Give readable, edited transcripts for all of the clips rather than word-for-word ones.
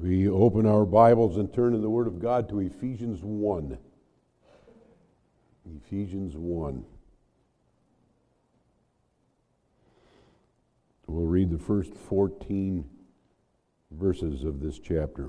We open our Bibles and turn in the Word of God to Ephesians 1. Ephesians 1. We'll read the first 14 verses of this chapter.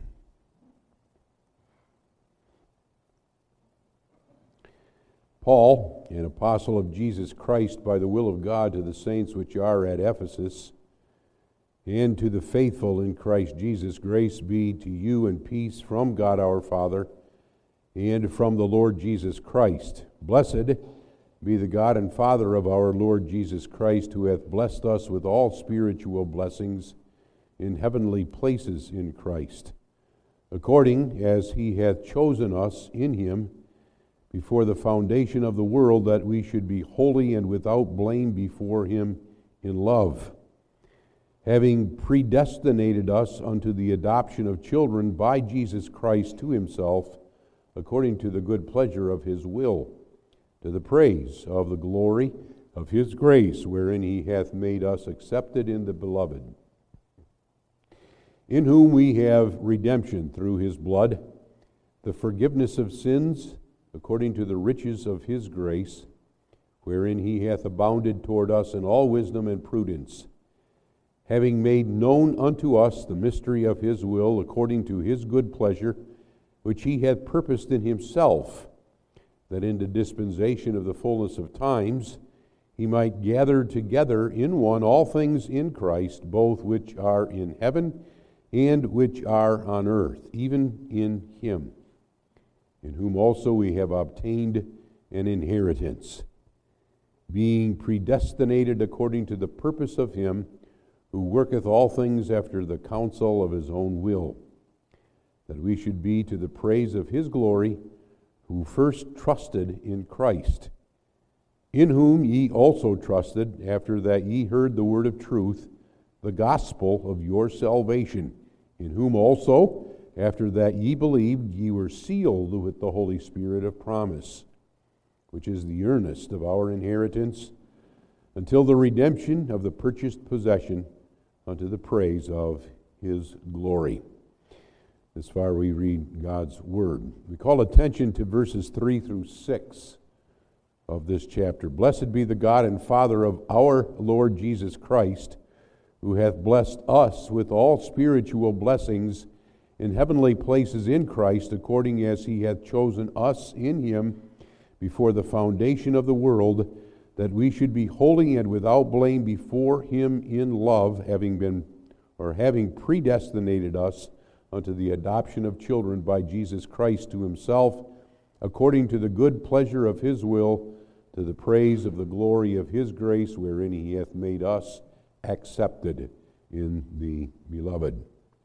Paul, an apostle of Jesus Christ by the will of God, to the saints which are at Ephesus, and to the faithful in Christ Jesus, grace be to you and peace from God our Father and from the Lord Jesus Christ. Blessed be the God and Father of our Lord Jesus Christ, who hath blessed us with all spiritual blessings in heavenly places in Christ, according as he hath chosen us in him before the foundation of the world, that we should be holy and without blame before him in love, having predestinated us unto the adoption of children by Jesus Christ to himself, according to the good pleasure of his will, to the praise of the glory of his grace, wherein he hath made us accepted in the beloved, in whom we have redemption through his blood, the forgiveness of sins, according to the riches of his grace, wherein he hath abounded toward us in all wisdom and prudence, having made known unto us the mystery of his will, according to his good pleasure, which he hath purposed in himself, that in the dispensation of the fullness of times he might gather together in one all things in Christ, both which are in heaven and which are on earth, even in him, in whom also we have obtained an inheritance, being predestinated according to the purpose of him who worketh all things after the counsel of his own will, that we should be to the praise of his glory, who first trusted in Christ, in whom ye also trusted, after that ye heard the word of truth, the gospel of your salvation, in whom also, after that ye believed, ye were sealed with the Holy Spirit of promise, which is the earnest of our inheritance, until the redemption of the purchased possession, unto the praise of his glory. This far we read God's Word. We call attention to verses 3 through 6 of this chapter. Blessed be the God and Father of our Lord Jesus Christ, who hath blessed us with all spiritual blessings in heavenly places in Christ, according as he hath chosen us in him before the foundation of the world, that we should be holy and without blame before him in love, having predestinated us unto the adoption of children by Jesus Christ to himself, according to the good pleasure of his will, to the praise of the glory of his grace, wherein he hath made us accepted in the beloved.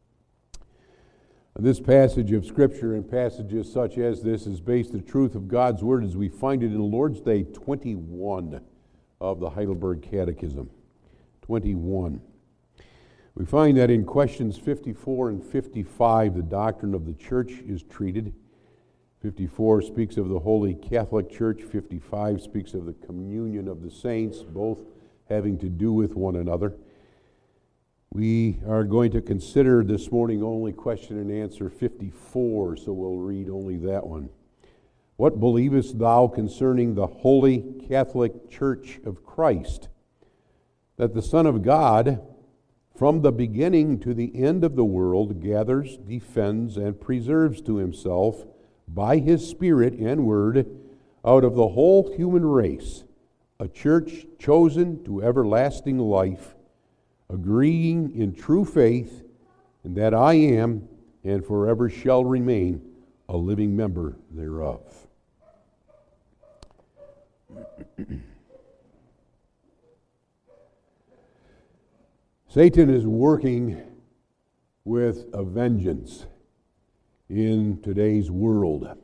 This passage of Scripture and passages such as this is based on the truth of God's Word as we find it in Lord's Day 21 of the Heidelberg Catechism. 21. We find that in questions 54 and 55, the doctrine of the church is treated. 54 speaks of the Holy Catholic Church. 55 speaks of the communion of the saints, both having to do with one another. We are going to consider this morning only question and answer 54, so we'll read only that one. What believest thou concerning the Holy Catholic Church of Christ? That the Son of God, from the beginning to the end of the world, gathers, defends, and preserves to himself, by his Spirit and Word, out of the whole human race, a church chosen to everlasting life, agreeing in true faith, and that I am, and forever shall remain, a living member thereof. Satan is working with a vengeance in today's world.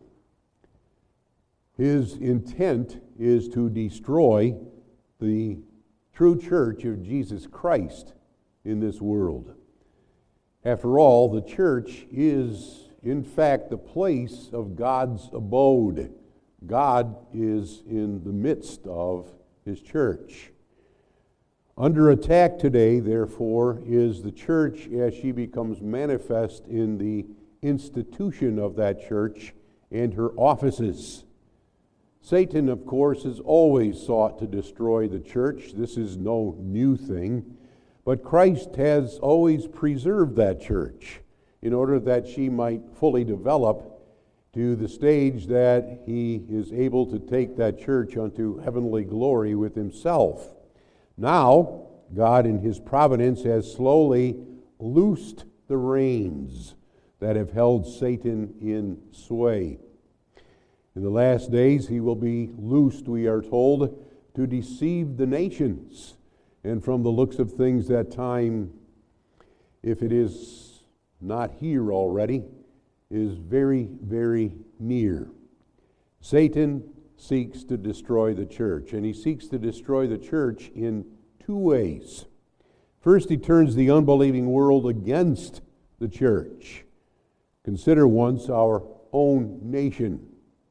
His intent is to destroy the true church of Jesus Christ in this world. After all, the church is, in fact, the place of God's abode. God is in the midst of his church. Under attack today, therefore, is the church as she becomes manifest in the institution of that church and her offices. Satan, of course, has always sought to destroy the church. This is no new thing. But Christ has always preserved that church in order that she might fully develop to the stage that he is able to take that church unto heavenly glory with himself. Now, God in his providence has slowly loosed the reins that have held Satan in sway. In the last days, he will be loosed, we are told, to deceive the nations. And from the looks of things, that time, if it is not here already, is very, very near. Satan seeks to destroy the church, and he seeks to destroy the church in two ways. First, he turns the unbelieving world against the church. Consider once our own nation.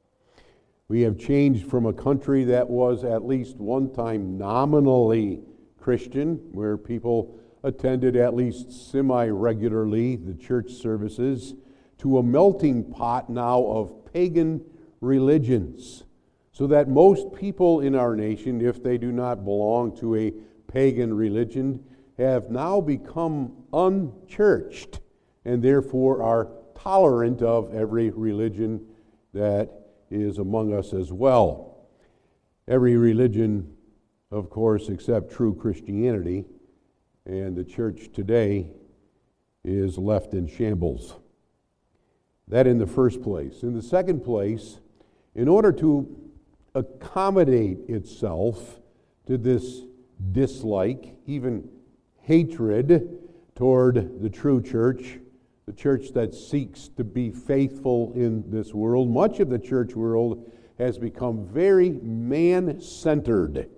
We have changed from a country that was at least one time nominally Christian, where people attended at least semi-regularly the church services, to a melting pot now of pagan religions, so that most people in our nation, if they do not belong to a pagan religion, have now become unchurched and therefore are tolerant of every religion that is among us as well. Every religion, of course, except true Christianity, and the church today is left in shambles. That in the first place. In the second place, in order to accommodate itself to this dislike, even hatred toward the true church, the church that seeks to be faithful in this world, much of the church world has become very man-centered,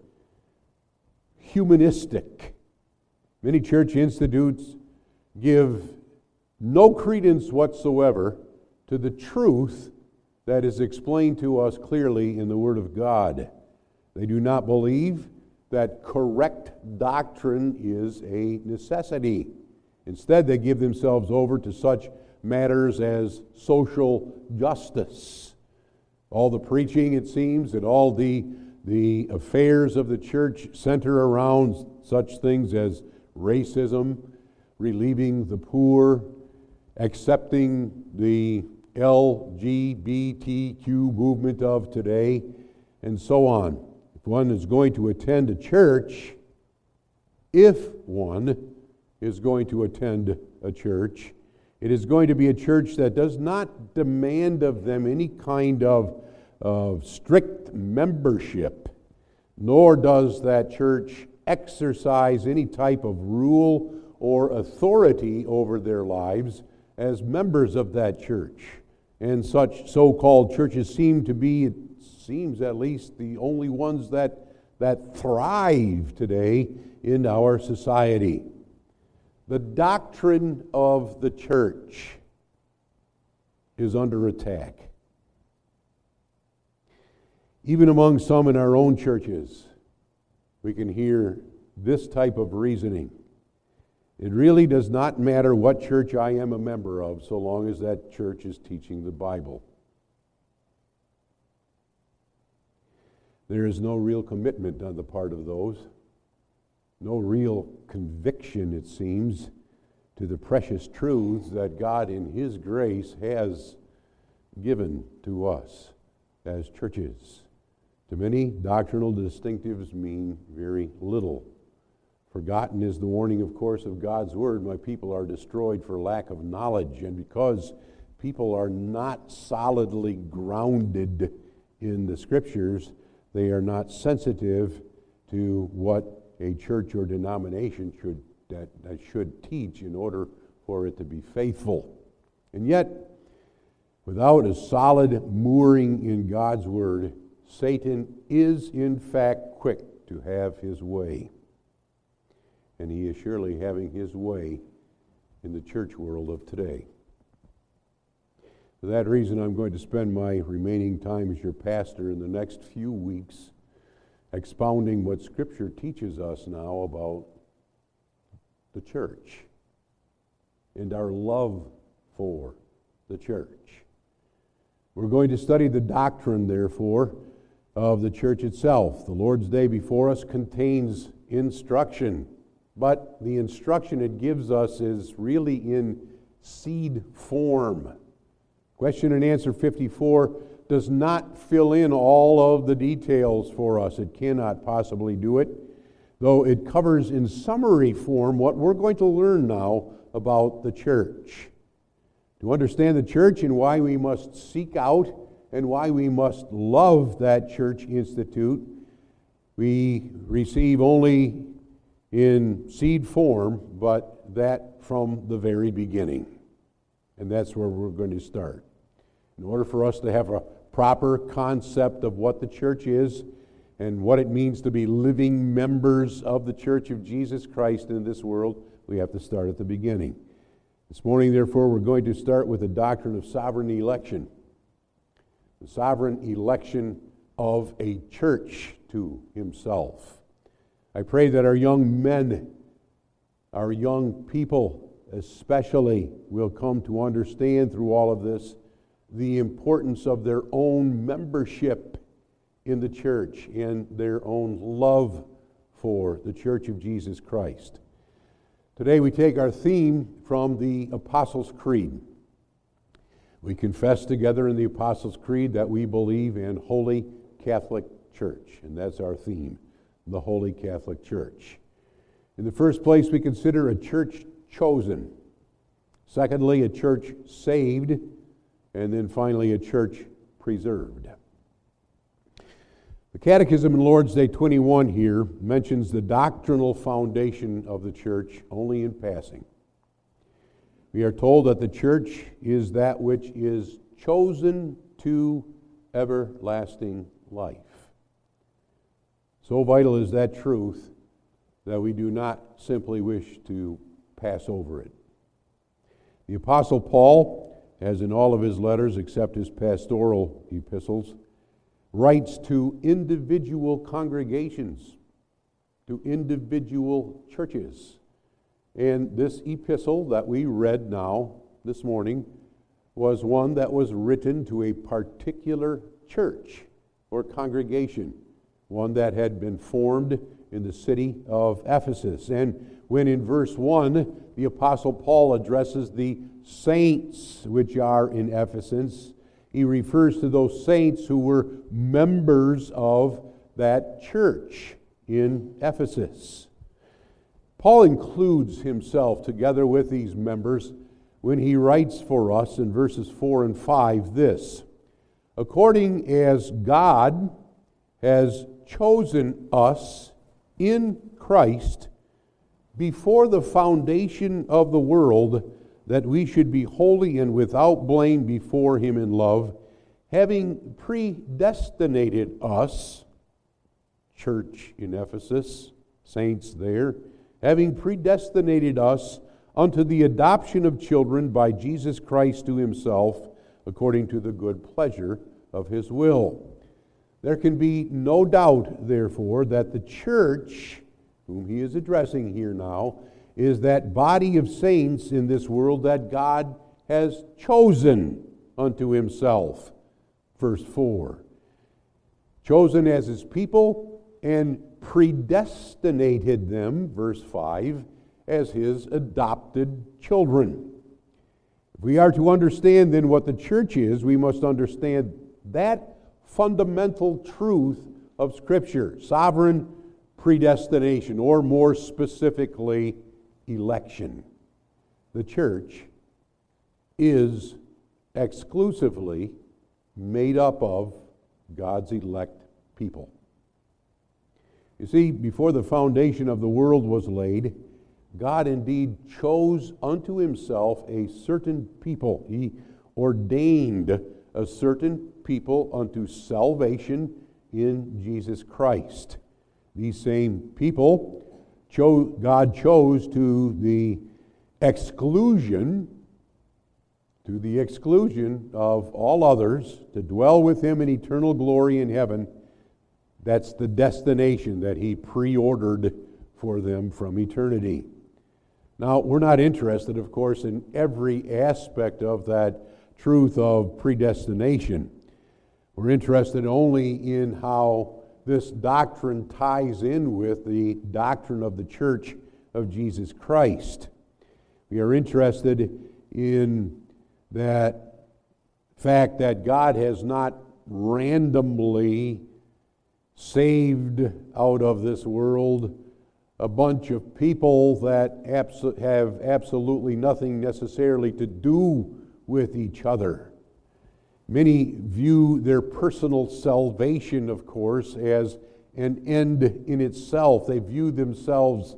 humanistic. Many church institutes give no credence whatsoever to the truth that is explained to us clearly in the Word of God. They do not believe that correct doctrine is a necessity. Instead, they give themselves over to such matters as social justice. All the preaching, it seems, and all the affairs of the church center around such things as racism, relieving the poor, accepting the LGBTQ movement of today, and so on. If one is going to attend a church, if one is going to attend a church, it is going to be a church that does not demand of them any kind of strict membership, nor does that church exercise any type of rule or authority over their lives as members of that church. And such so-called churches seem to be, it seems at least, the only ones that thrive today in our society. The doctrine of the church is under attack. Even among some in our own churches, we can hear this type of reasoning. It really does not matter what church I am a member of, so long as that church is teaching the Bible. There is no real commitment on the part of those, no real conviction, it seems, to the precious truths that God in His grace has given to us as churches. To many, doctrinal distinctives mean very little. Forgotten is the warning, of course, of God's Word. My people are destroyed for lack of knowledge. And because people are not solidly grounded in the Scriptures, they are not sensitive to what a church or denomination should teach in order for it to be faithful. And yet, without a solid mooring in God's Word, Satan is in fact quick to have his way. And he is surely having his way in the church world of today. For that reason, I'm going to spend my remaining time as your pastor in the next few weeks expounding what Scripture teaches us now about the church and our love for the church. We're going to study the doctrine, therefore, of the church itself. The Lord's Day before us contains instruction, but the instruction it gives us is really in seed form. Question and answer 54 does not fill in all of the details for us. It cannot possibly do it, though it covers in summary form what we're going to learn now about the church. To understand the church and why we must seek out and why we must love that church institute, we receive only in seed form, but that from the very beginning. And that's where we're going to start. In order for us to have a proper concept of what the church is and what it means to be living members of the Church of Jesus Christ in this world, we have to start at the beginning. This morning, therefore, we're going to start with the doctrine of sovereign election. The sovereign election of a church to himself. I pray that our young men, our young people especially, will come to understand through all of this the importance of their own membership in the church and their own love for the Church of Jesus Christ. Today we take our theme from the Apostles' Creed. We confess together in the Apostles' Creed that we believe in Holy Catholic Church, and that's our theme, the Holy Catholic Church. In the first place, we consider a church chosen. Secondly, a church saved. And then finally, a church preserved. The Catechism in Lord's Day 21 here mentions the doctrinal foundation of the church only in passing. We are told that the church is that which is chosen to everlasting life. So vital is that truth that we do not simply wish to pass over it. The Apostle Paul, as in all of his letters except his pastoral epistles, writes to individual congregations, to individual churches. And this epistle that we read now this morning was one that was written to a particular church or congregation, one that had been formed in the city of Ephesus. And when in verse 1, the Apostle Paul addresses the saints which are in Ephesus, he refers to those saints who were members of that church in Ephesus. Paul includes himself together with these members when he writes for us in verses 4 and 5 this: according as God has chosen us in Christ before the foundation of the world, that we should be holy and without blame before him in love, having predestinated us, church in Ephesus, saints there, having predestinated us unto the adoption of children by Jesus Christ to himself, according to the good pleasure of his will. There can be no doubt, therefore, that the church, whom he is addressing here now, is that body of saints in this world that God has chosen unto himself. Verse 4. Chosen as his people and predestinated them, verse 5, as his adopted children. If we are to understand then what the church is, we must understand that fundamental truth of Scripture, sovereign predestination, or more specifically, election. The church is exclusively made up of God's elect people. You see, before the foundation of the world was laid, God indeed chose unto himself a certain people. He ordained a certain people unto salvation in Jesus Christ. These same people God chose to the exclusion of all others to dwell with him in eternal glory in heaven. That's the destination that He preordered for them from eternity. Now, we're not interested, of course, in every aspect of that truth of predestination. We're interested only in how this doctrine ties in with the doctrine of the Church of Jesus Christ. We are interested in that fact that God has not randomly saved out of this world a bunch of people that have absolutely nothing necessarily to do with each other. Many view their personal salvation, of course, as an end in itself. They view themselves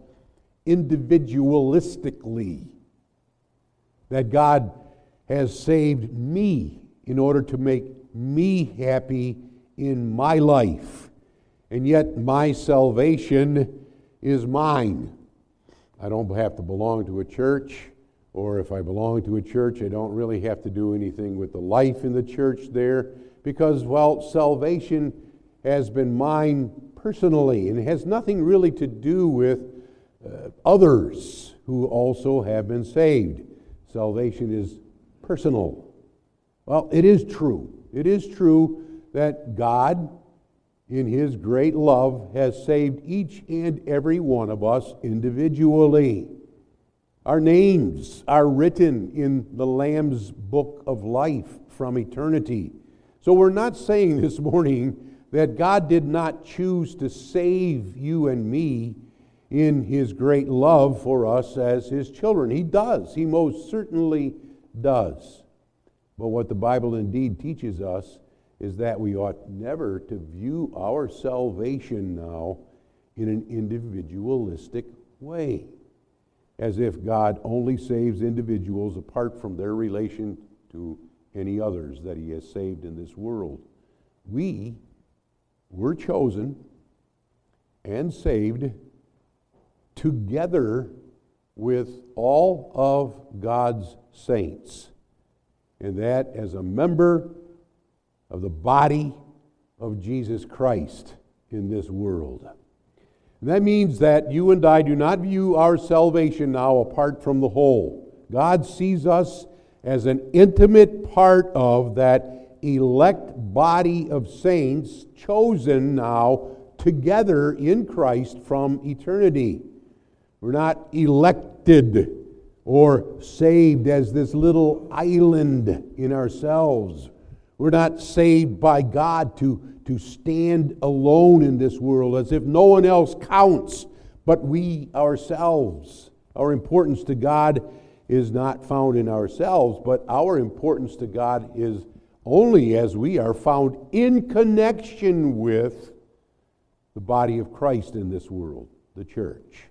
individualistically. That God has saved me in order to make me happy in my life. And yet my salvation is mine. I don't have to belong to a church, or if I belong to a church, I don't really have to do anything with the life in the church there, because, well, salvation has been mine personally, and it has nothing really to do with others who also have been saved. Salvation is personal. Well, it is true. It is true that God, in His great love, has saved each and every one of us individually. Our names are written in the Lamb's book of life from eternity. So we're not saying this morning that God did not choose to save you and me in His great love for us as His children. He does. He most certainly does. But what the Bible indeed teaches us is that we ought never to view our salvation now in an individualistic way, as if God only saves individuals apart from their relation to any others that He has saved in this world. We were chosen and saved together with all of God's saints, and that as a member of the body of Jesus Christ in this world. And that means that you and I do not view our salvation now apart from the whole. God sees us as an intimate part of that elect body of saints chosen now together in Christ from eternity. We're not elected or saved as this little island in ourselves. We're not saved by God to stand alone in this world as if no one else counts but we ourselves. Our importance to God is not found in ourselves, but our importance to God is only as we are found in connection with the body of Christ in this world, the church.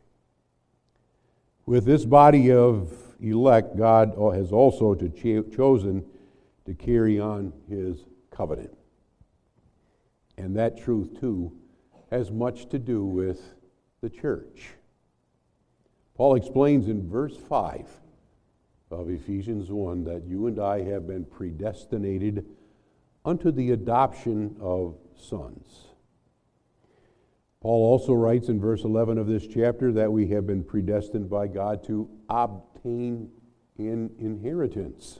With this body of elect, God has also chosen to carry on His covenant. And that truth, too, has much to do with the church. Paul explains in verse 5 of Ephesians 1 that you and I have been predestinated unto the adoption of sons. Paul also writes in verse 11 of this chapter that we have been predestined by God to obtain an inheritance.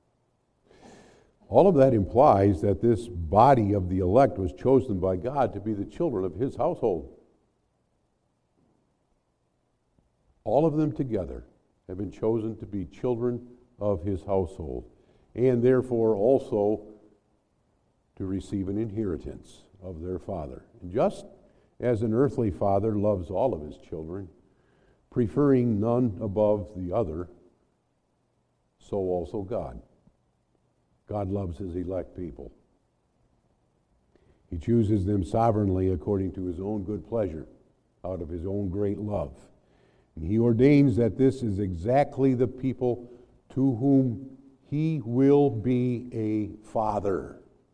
All of that implies that this body of the elect was chosen by God to be the children of His household. All of them together have been chosen to be children of His household, and therefore also to receive an inheritance of their Father. And just as an earthly father loves all of his children, preferring none above the other, so also God. God loves His elect people. He chooses them sovereignly according to His own good pleasure, out of His own great love. And He ordains that this is exactly the people to whom He will be a father.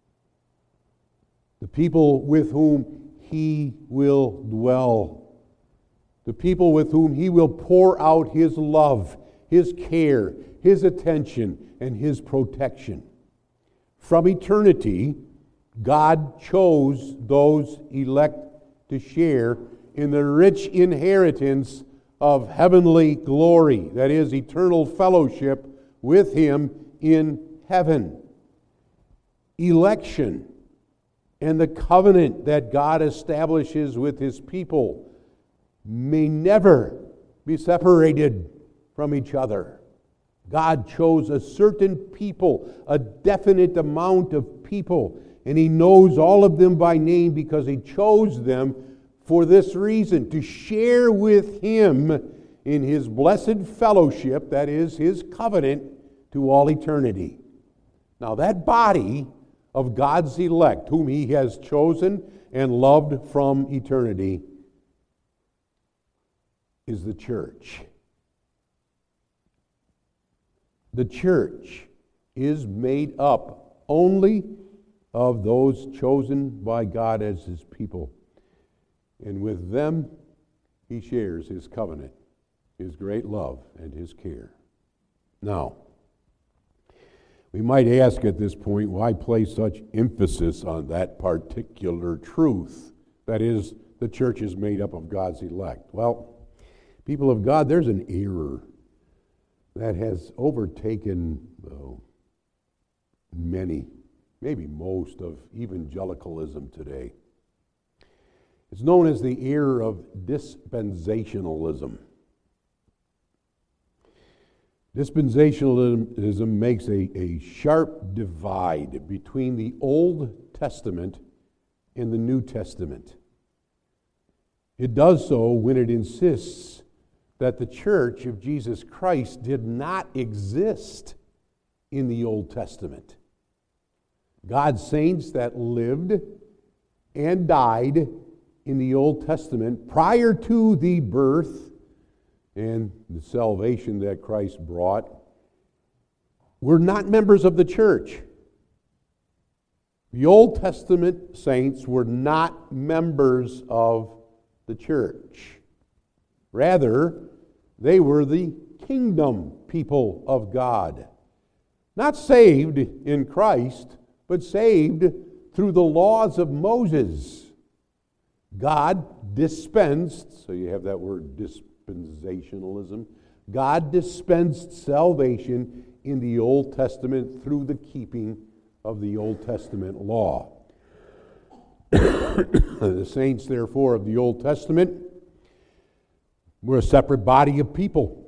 The people with whom He will dwell. The people with whom He will pour out His love, His care, His attention, and His protection. From eternity, God chose those elect to share in the rich inheritance of heavenly glory, that is, eternal fellowship with Him in heaven. Election and the covenant that God establishes with His people may never be separated from each other. God chose a certain people, a definite amount of people, and He knows all of them by name because He chose them for this reason, to share with Him in His blessed fellowship, that is, His covenant, to all eternity. Now that body of God's elect, whom He has chosen and loved from eternity, is the church. The church is made up only of those chosen by God as His people. And with them, He shares His covenant, His great love, and His care. Now, we might ask at this point, why place such emphasis on that particular truth? That is, the church is made up of God's elect. Well, people of God, there's an error that has overtaken many, maybe most, of evangelicalism today. It's known as the error of dispensationalism. Dispensationalism makes a sharp divide between the Old Testament and the New Testament. It does so when it insists that the church of Jesus Christ did not exist in the Old Testament. God's saints that lived and died in the Old Testament prior to the birth and the salvation that Christ brought were not members of the church. The Old Testament saints were not members of the church. Rather, they were the kingdom people of God. Not saved in Christ, but saved through the laws of Moses. God dispensed, so you have that word dispensationalism, God dispensed salvation in the Old Testament through the keeping of the Old Testament law. The saints, therefore, of the Old Testament were a separate body of people.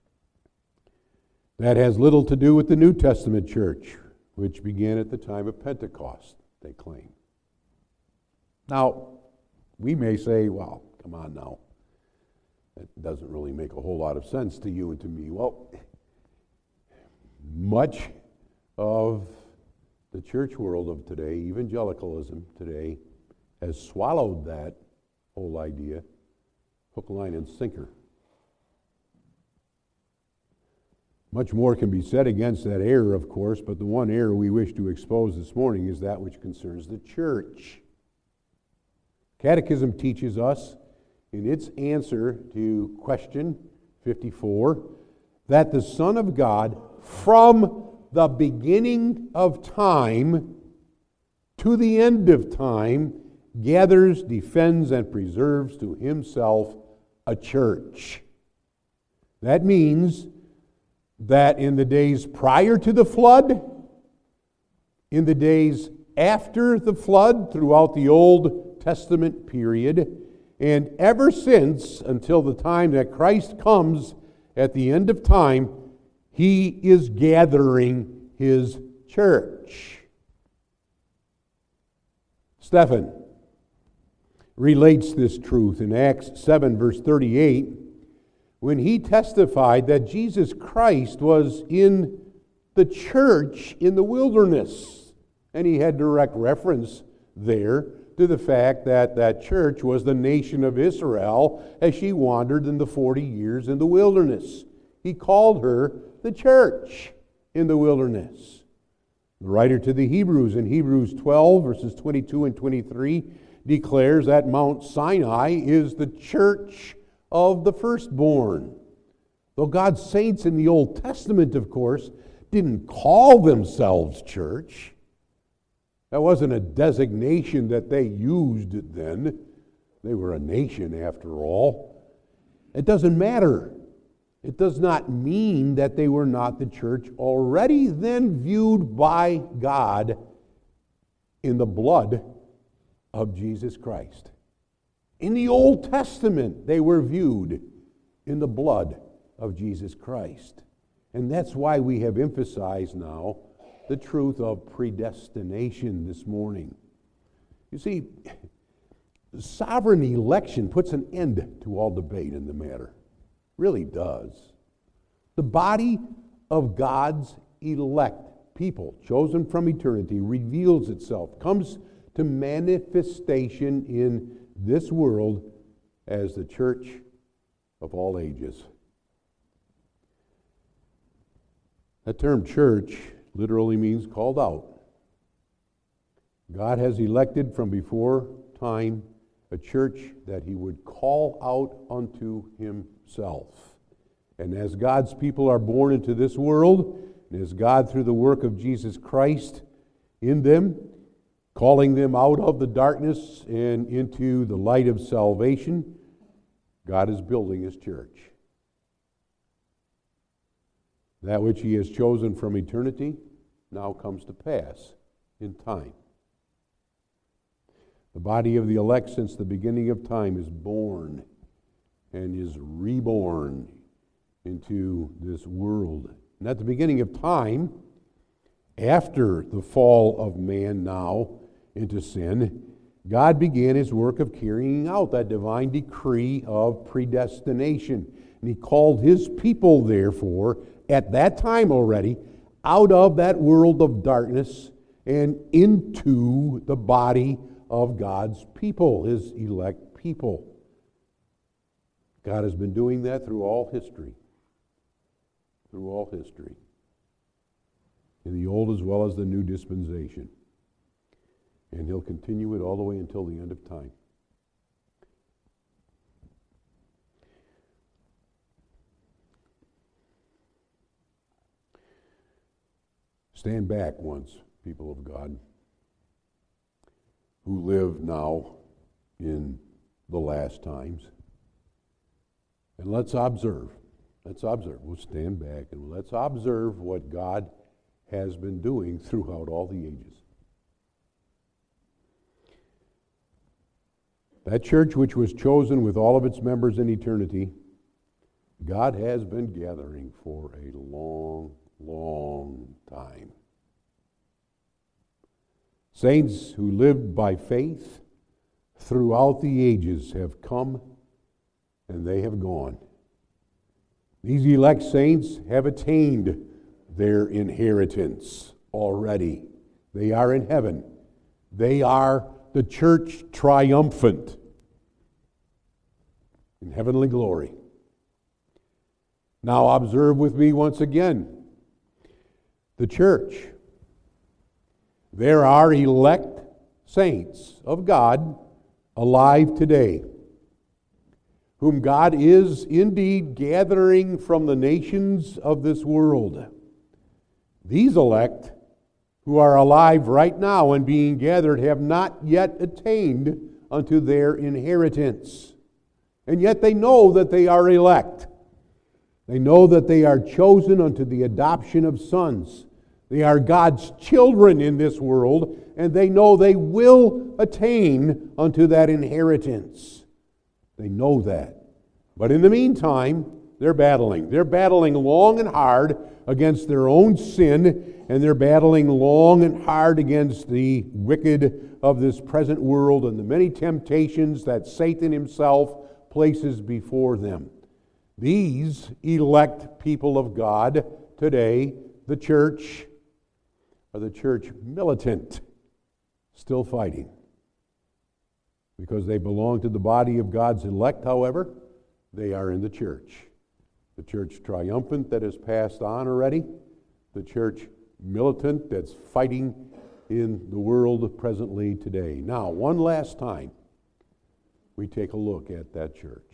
That has little to do with the New Testament church, which began at the time of Pentecost, they claim. Now, we may say, well, come on now. That doesn't really make a whole lot of sense to you and to me. Well, much of the church world of today, evangelicalism today, has swallowed that whole idea, hook, line, and sinker. Much more can be said against that error, of course, but the one error we wish to expose this morning is that which concerns the church. Catechism teaches us, in its answer to question 54, that the Son of God, from the beginning of time to the end of time, gathers, defends, and preserves to Himself a church. That means that in the days prior to the flood, in the days after the flood, throughout the Old Testament period, and ever since until the time that Christ comes at the end of time, He is gathering His church. Stephen relates this truth in Acts 7, verse 38, when he testified that Jesus Christ was in the church in the wilderness. And he had direct reference there to the fact that that church was the nation of Israel as she wandered in the 40 years in the wilderness. He called her the church in the wilderness. The writer to the Hebrews in Hebrews 12, verses 22 and 23, declares that Mount Sinai is the church of the firstborn. Though God's saints in the Old Testament, of course, didn't call themselves church, That wasn't a designation that they used then. They were a nation after all. It doesn't matter. It does not mean that they were not the church already then viewed by God in the blood of Jesus Christ. In the Old Testament, they were viewed in the blood of Jesus Christ. And that's why we have emphasized now the truth of predestination this morning. You see, sovereign election puts an end to all debate in the matter. Really does. The body of God's elect people, chosen from eternity, reveals itself, comes to manifestation in this world as the church of all ages. The term church literally means called out. God has elected from before time a church that he would call out unto himself. And as God's people are born into this world, and as God, through the work of Jesus Christ in them, calling them out of the darkness and into the light of salvation, God is building his church. That which he has chosen from eternity now comes to pass in time. The body of the elect since the beginning of time is born and is reborn into this world. And at the beginning of time, after the fall of man now into sin, God began his work of carrying out that divine decree of predestination. And he called his people, therefore, at that time already, out of that world of darkness and into the body of God's people, his elect people. God has been doing that through all history. Through all history. In the old as well as the new dispensation. And he'll continue it all the way until the end of time. Stand back once, people of God, who live now in the last times. And let's observe. Let's observe. We'll stand back and let's observe what God has been doing throughout all the ages. That church which was chosen with all of its members in eternity, God has been gathering for a long, long time. Saints who lived by faith throughout the ages have come and they have gone. These elect saints have attained their inheritance already. They are in heaven. They are the church triumphant in heavenly glory. Now observe with me once again. The church. There are elect saints of God alive today, whom God is indeed gathering from the nations of this world. These elect who are alive right now and being gathered have not yet attained unto their inheritance. And yet they know that they are elect. They know that they are chosen unto the adoption of sons. They are God's children in this world, and they know they will attain unto that inheritance. They know that. But in the meantime, they're battling. They're battling long and hard against their own sin, and they're battling long and hard against the wicked of this present world and the many temptations that Satan himself places before them. These elect people of God today, the church, are the church militant, still fighting. Because they belong to the body of God's elect, however, they are in the church. The church triumphant that has passed on already, the church militant that's fighting in the world presently today. Now, one last time, we take a look at that church.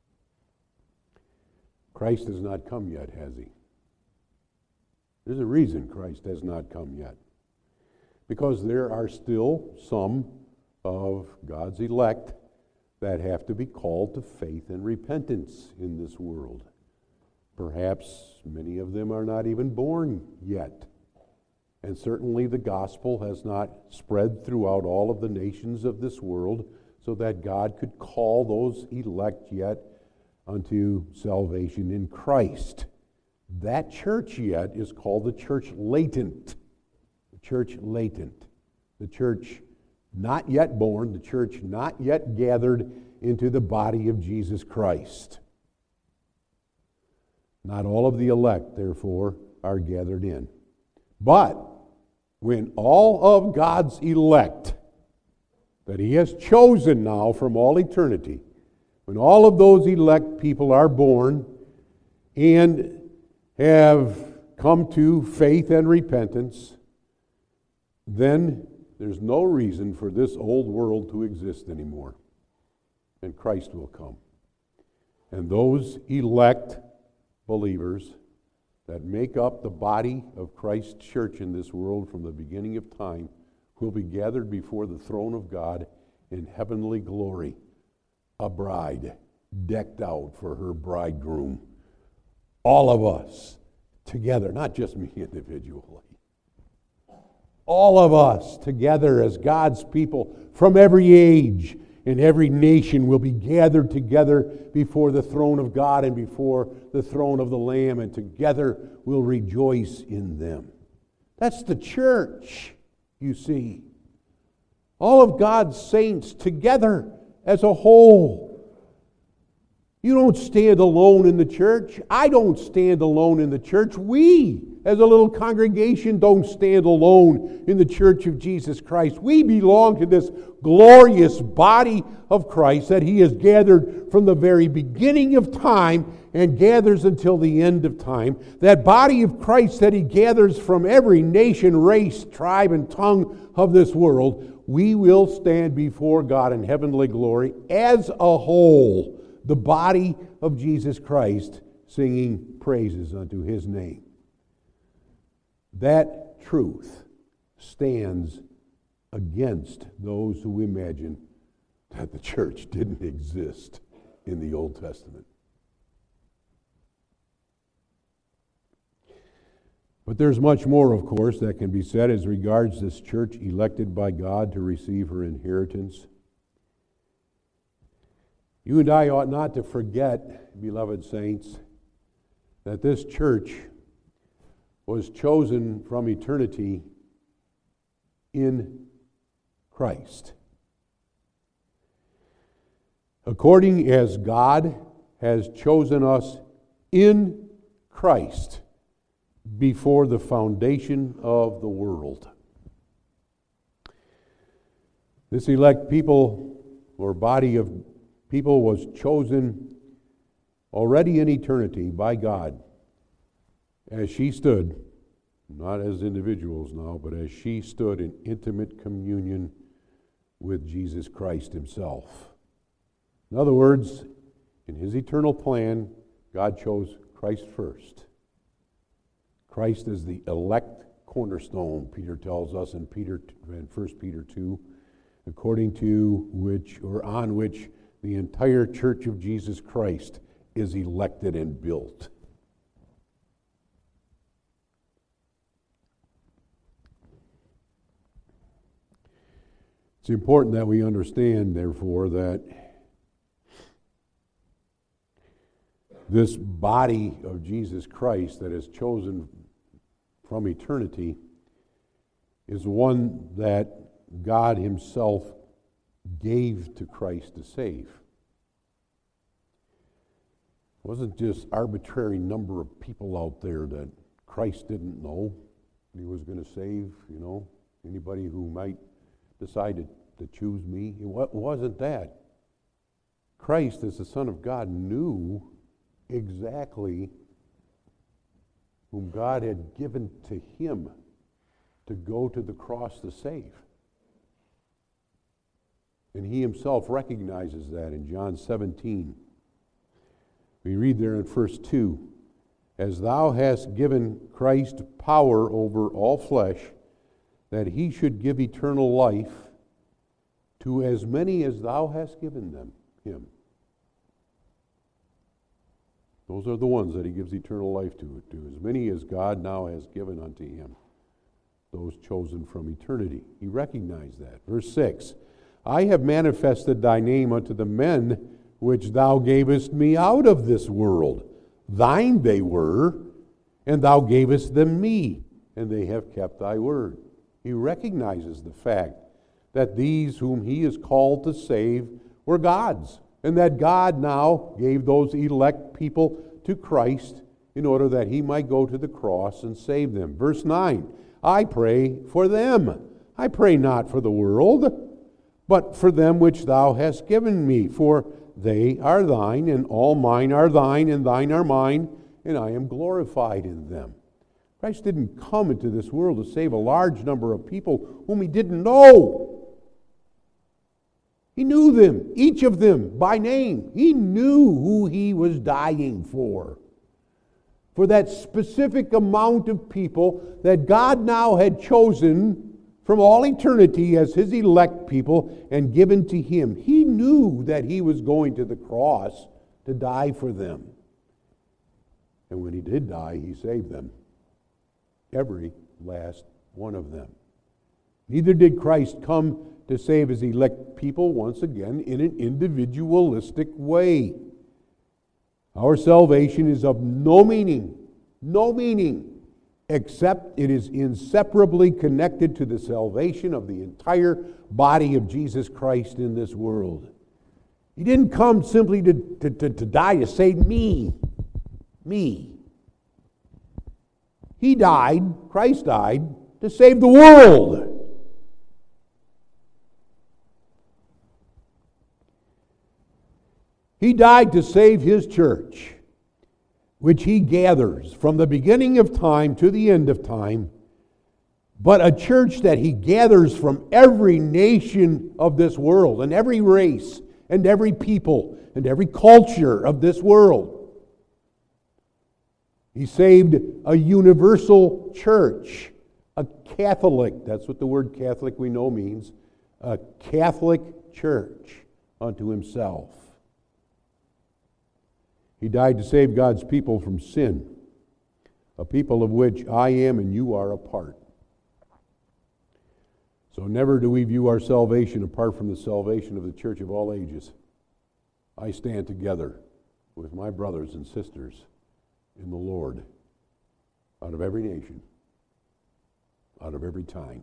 Christ has not come yet, has he? There's a reason Christ has not come yet. because there are still some of God's elect that have to be called to faith and repentance in this world. Perhaps many of them are not even born yet. And certainly the gospel has not spread throughout all of the nations of this world so that God could call those elect yet unto salvation in Christ. That church yet is called the church latent. The church latent. The church not yet born, the church not yet gathered into the body of Jesus Christ. Not all of the elect, therefore, are gathered in. But when all of God's elect that He has chosen now from all eternity, when all of those elect people are born and have come to faith and repentance, then there's no reason for this old world to exist anymore. And Christ will come. And those elect believers that make up the body of Christ's church in this world from the beginning of time will be gathered before the throne of God in heavenly glory, a bride decked out for her bridegroom. All of us together, not just me individually. All of us together as God's people from every age and every nation will be gathered together before the throne of God and before the throne of the Lamb, and together we'll rejoice in them. That's the church, you see. All of God's saints together as a whole. You don't stand alone in the church. I don't stand alone in the church. We, as a little congregation, don't stand alone in the church of Jesus Christ. We belong to this glorious body of Christ that He has gathered from the very beginning of time and gathers until the end of time. That body of Christ that He gathers from every nation, race, tribe, and tongue of this world. We will stand before God in heavenly glory as a whole. The body of Jesus Christ singing praises unto His name. That truth stands against those who imagine that the church didn't exist in the Old Testament. But there's much more, of course, that can be said as regards this church elected by God to receive her inheritance. You and I ought not to forget, beloved saints, that this church was chosen from eternity in Christ. According as God has chosen us in Christ before the foundation of the world. This elect people or body of people was chosen already in eternity by God as she stood, not as individuals now, but as she stood in intimate communion with Jesus Christ Himself. In other words, in His eternal plan, God chose Christ first. Christ is the elect cornerstone, Peter tells us in 1 Peter 2, according to which, or on which, the entire church of Jesus Christ is elected and built. It's important that we understand, therefore, that this body of Jesus Christ that is chosen from eternity is one that God Himself gave to Christ to save. It wasn't just arbitrary number of people out there that Christ didn't know He was going to save, anybody who might decide to choose me. It wasn't that. Christ, as the Son of God, knew exactly whom God had given to Him to go to the cross to save. And He Himself recognizes that in John 17. We read there in verse 2, "As thou hast given Christ power over all flesh, that he should give eternal life to as many as thou hast given him. Those are the ones that he gives eternal life to as many as God now has given unto him, those chosen from eternity. He recognized that. Verse 6, I have manifested thy name unto the men which thou gavest me out of this world. Thine they were, and thou gavest them me, and they have kept thy word. He recognizes the fact that these whom he is called to save were God's, and that God now gave those elect people to Christ in order that he might go to the cross and save them. Verse 9, I pray for them. I pray not for the world, but for them which thou hast given me, for they are thine, and all mine are thine, and thine are mine, and I am glorified in them. Christ didn't come into this world to save a large number of people whom he didn't know. He knew them, each of them, by name. He knew who he was dying for that specific amount of people that God now had chosen from all eternity as his elect people and given to him. He knew that he was going to the cross to die for them. And when he did die, he saved them. Every last one of them. Neither did Christ come to save his elect people, once again, in an individualistic way. Our salvation is of no meaning, except it is inseparably connected to the salvation of the entire body of Jesus Christ in this world. He didn't come simply to die to save me. He died, Christ died, to save the world. He died to save his church, which he gathers from the beginning of time to the end of time, but a church that he gathers from every nation of this world, and every race, and every people, and every culture of this world. He saved a universal church, a Catholic, that's what the word Catholic we know means, a Catholic church unto himself. He died to save God's people from sin, a people of which I am and you are a part. So never do we view our salvation apart from the salvation of the church of all ages. I stand together with my brothers and sisters in the Lord, out of every nation, out of every time.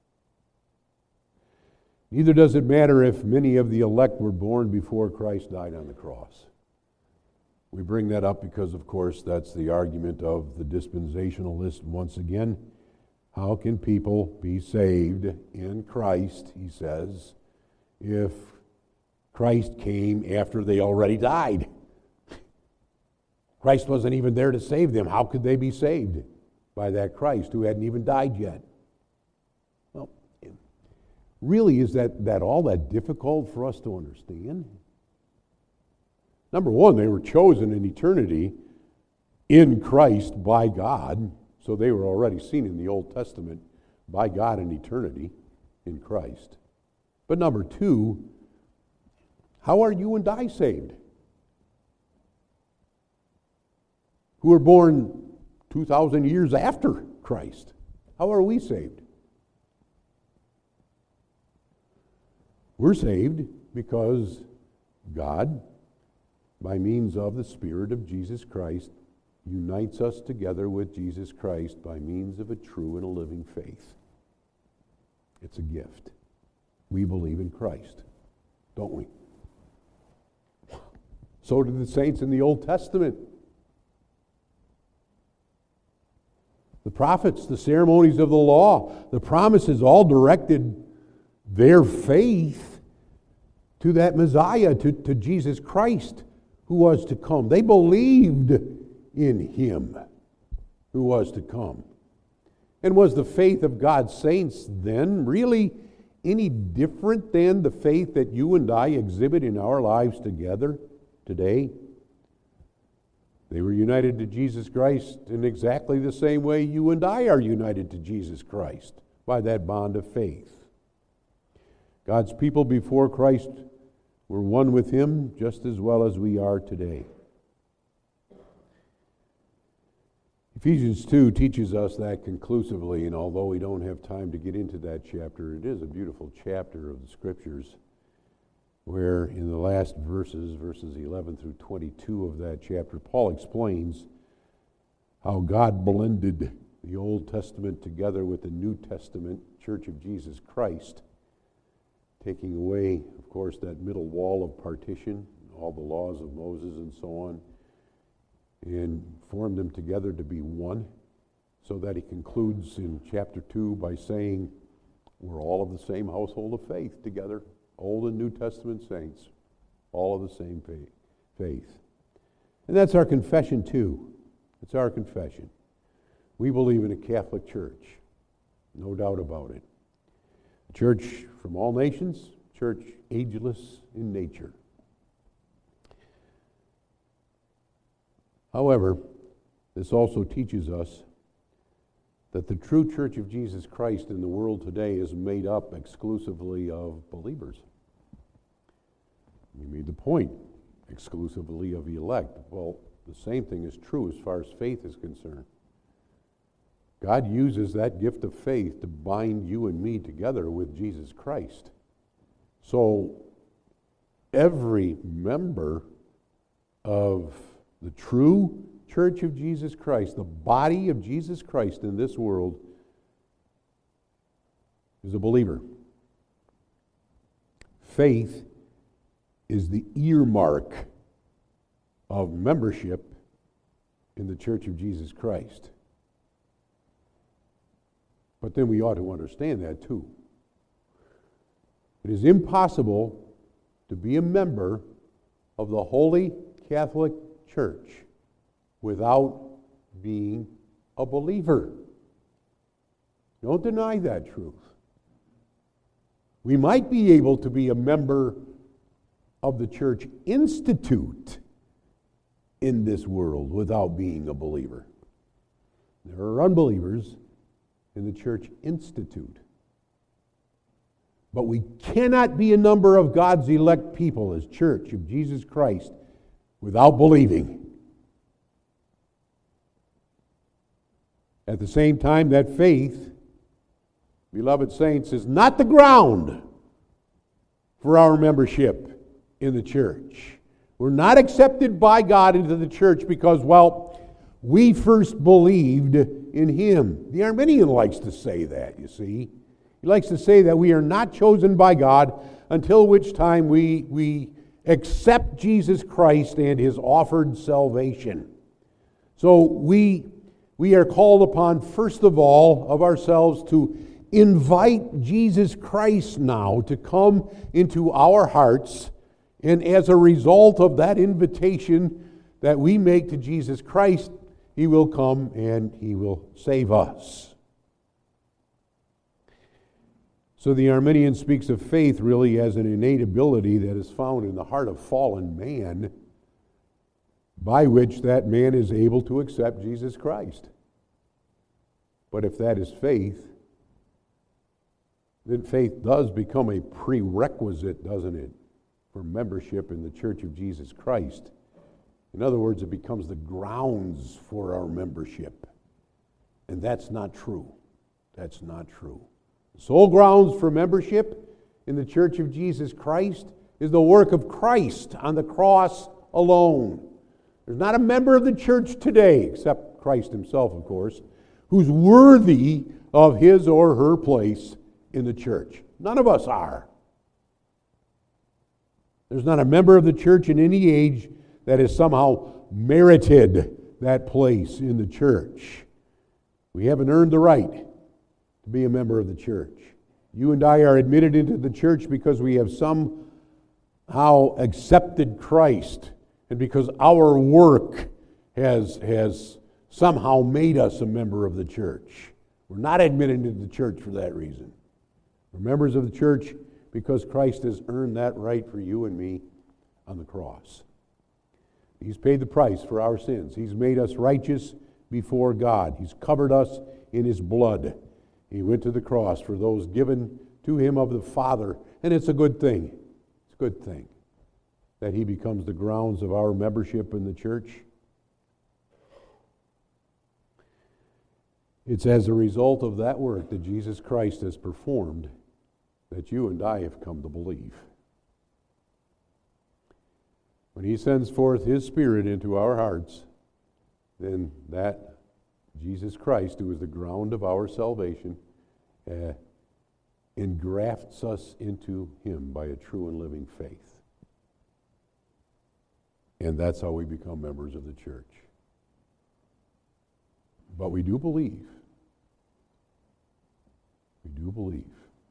Neither does it matter if many of the elect were born before Christ died on the cross. We bring that up because, of course, that's the argument of the dispensationalist once again. How can people be saved in Christ, he says, if Christ came after they already died? Christ wasn't even there to save them. How could they be saved by that Christ who hadn't even died yet? Well, really, is that all that difficult for us to understand? Number one, they were chosen in eternity in Christ by God, so they were already seen in the Old Testament by God in eternity in Christ. But number two, how are you and I saved? Who were born 2,000 years after Christ. How are we saved? We're saved because God, by means of the Spirit of Jesus Christ, unites us together with Jesus Christ by means of a true and a living faith. It's a gift. We believe in Christ, don't we? So did the saints in the Old Testament. The prophets, the ceremonies of the law, the promises all directed their faith to that Messiah, to Jesus Christ who was to come. They believed in him who was to come. And was the faith of God's saints then really any different than the faith that you and I exhibit in our lives together today? They were united to Jesus Christ in exactly the same way you and I are united to Jesus Christ by that bond of faith. God's people before Christ were one with Him just as well as we are today. Ephesians 2 teaches us that conclusively, and although we don't have time to get into that chapter, it is a beautiful chapter of the Scriptures where in the last verses 11 through 22 of that chapter, Paul explains how God blended the Old Testament together with the New Testament Church of Jesus Christ, taking away, of course, that middle wall of partition, all the laws of Moses and so on, and formed them together to be one, so that he concludes in chapter 2 by saying, we're all of the same household of faith together, Old and New Testament saints, all of the same faith. And that's our confession too. It's our confession. We believe in a Catholic Church, no doubt about it. A church from all nations, church ageless in nature. However, this also teaches us that the true Church of Jesus Christ in the world today is made up exclusively of believers. You made the point, exclusively of the elect. Well, the same thing is true as far as faith is concerned. God uses that gift of faith to bind you and me together with Jesus Christ. So every member of the true Church of Jesus Christ, the body of Jesus Christ in this world, is a believer. Faith is the earmark of membership in the Church of Jesus Christ. But then we ought to understand that too. It is impossible to be a member of the Holy Catholic Church without being a believer. Don't deny that truth. We might be able to be a member of the Church Institute in this world without being a believer. There are unbelievers in the Church Institute. But we cannot be a number of God's elect people as Church of Jesus Christ without believing. At the same time, that faith, beloved saints, is not the ground for our membership in the church. We're not accepted by God into the church because, well, we first believed in Him. The Arminian likes to say that, you see. He likes to say that we are not chosen by God until which time we accept Jesus Christ and His offered salvation. So we are called upon, first of all, of ourselves to invite Jesus Christ now to come into our hearts, and as a result of that invitation that we make to Jesus Christ, He will come and He will save us. So the Arminian speaks of faith really as an innate ability that is found in the heart of fallen man, by which that man is able to accept Jesus Christ. But if that is faith, then faith does become a prerequisite, doesn't it, for membership in the Church of Jesus Christ. In other words, it becomes the grounds for our membership. And that's not true. That's not true. The sole grounds for membership in the Church of Jesus Christ is the work of Christ on the cross alone. There's not a member of the church today, except Christ Himself, of course, who's worthy of his or her place in the church. None of us are. There's not a member of the church in any age that has somehow merited that place in the church. We haven't earned the right to be a member of the church. You and I are admitted into the church because we have somehow accepted Christ, and because our work has somehow made us a member of the church. We're not admitted into the church for that reason. We're members of the church because Christ has earned that right for you and me on the cross. He's paid the price for our sins. He's made us righteous before God. He's covered us in His blood. He went to the cross for those given to him of the Father. And it's a good thing. It's a good thing that he becomes the grounds of our membership in the church. It's as a result of that work that Jesus Christ has performed that you and I have come to believe. When he sends forth his Spirit into our hearts, then that Jesus Christ, who is the ground of our salvation, engrafts us into him by a true and living faith. And that's how we become members of the church. But we do believe. We do believe.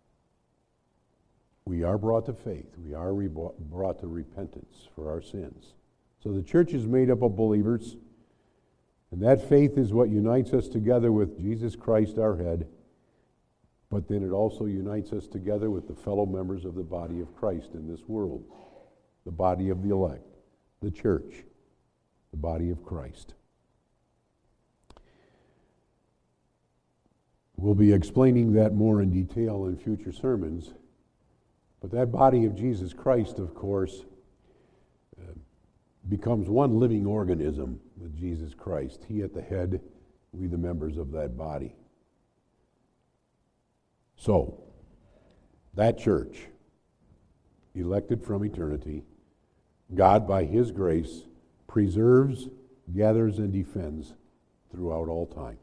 We are brought to faith. We are brought to repentance for our sins. So the church is made up of believers, and that faith is what unites us together with Jesus Christ, our head, but then it also unites us together with the fellow members of the body of Christ in this world, the body of the elect, the church, the body of Christ. We'll be explaining that more in detail in future sermons. But that body of Jesus Christ, of course, becomes one living organism with Jesus Christ. He at the head, we the members of that body. So, that church, elected from eternity, God by his grace preserves, gathers, and defends throughout all time.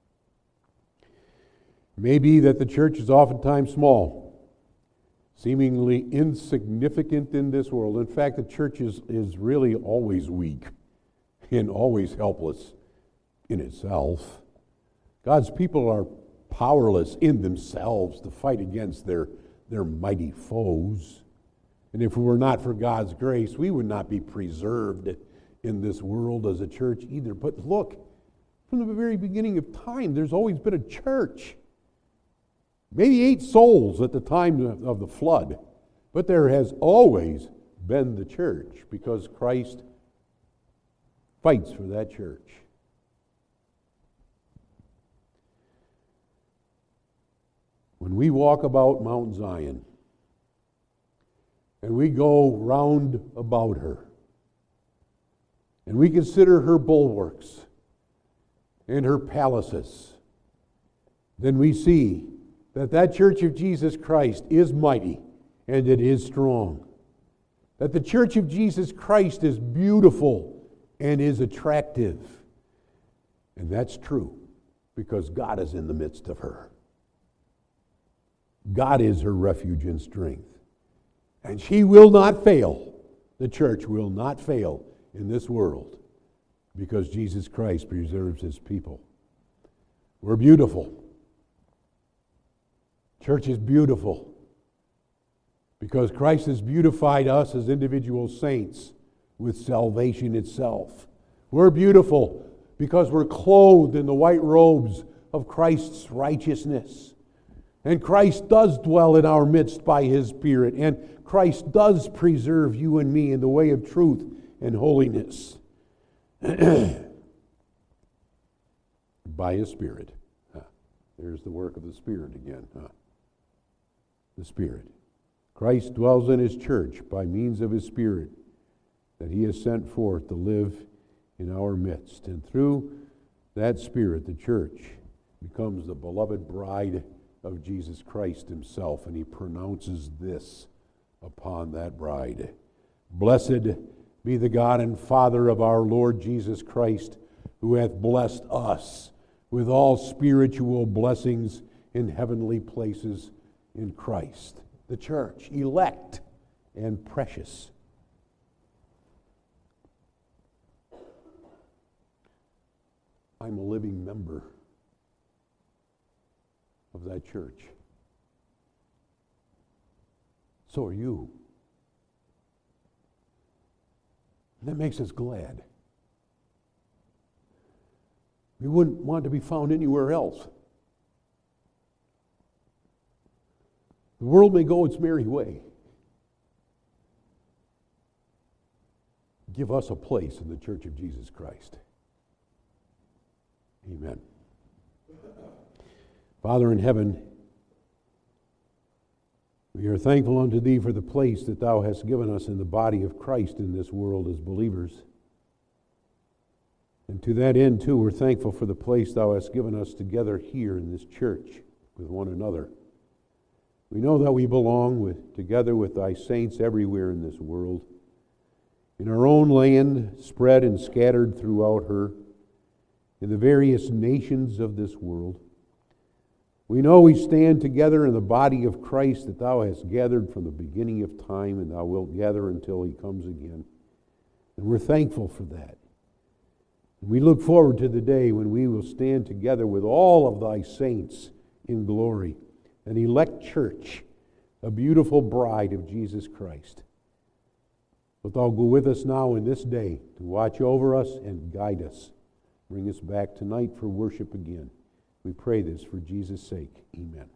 It may be that the church is oftentimes small, seemingly insignificant in this world. In fact, the church is really always weak and always helpless in itself. God's people are powerless in themselves to fight against their mighty foes. And if it were not for God's grace, we would not be preserved in this world as a church either. But look, from the very beginning of time, there's always been a church. Maybe 8 souls at the time of the flood, but there has always been the church because Christ fights for that church. When we walk about Mount Zion and we go round about her and we consider her bulwarks and her palaces, then we see that church of Jesus Christ is mighty and it is strong. That the church of Jesus Christ is beautiful and is attractive. And that's true because God is in the midst of her. God is her refuge and strength. And she will not fail. The church will not fail in this world because Jesus Christ preserves his people. We're beautiful. Church is beautiful because Christ has beautified us as individual saints with salvation itself. We're beautiful because we're clothed in the white robes of Christ's righteousness. And Christ does dwell in our midst by his Spirit. And Christ does preserve you and me in the way of truth and holiness by his Spirit. There's the work of the Spirit again. The Spirit. Christ dwells in his church by means of his Spirit that he has sent forth to live in our midst. And through that Spirit, the church becomes the beloved bride of Jesus Christ himself, and he pronounces this upon that bride. Blessed be the God and Father of our Lord Jesus Christ, who hath blessed us with all spiritual blessings in heavenly places in Christ. The church, elect and precious. I'm a living member of that church. So are you. And that makes us glad. We wouldn't want to be found anywhere else. The world may go its merry way. Give us a place in the church of Jesus Christ. Amen. Father in heaven, we are thankful unto Thee for the place that Thou hast given us in the body of Christ in this world as believers. And to that end, too, we're thankful for the place Thou hast given us together here in this church with one another. We know that we belong together with Thy saints everywhere in this world, in our own land, spread and scattered throughout her, in the various nations of this world. We know we stand together in the body of Christ that Thou hast gathered from the beginning of time, and Thou wilt gather until He comes again. And we're thankful for that. And we look forward to the day when we will stand together with all of Thy saints in glory, an elect church, a beautiful bride of Jesus Christ. But Thou go with us now in this day to watch over us and guide us. Bring us back tonight for worship again. We pray this for Jesus' sake. Amen.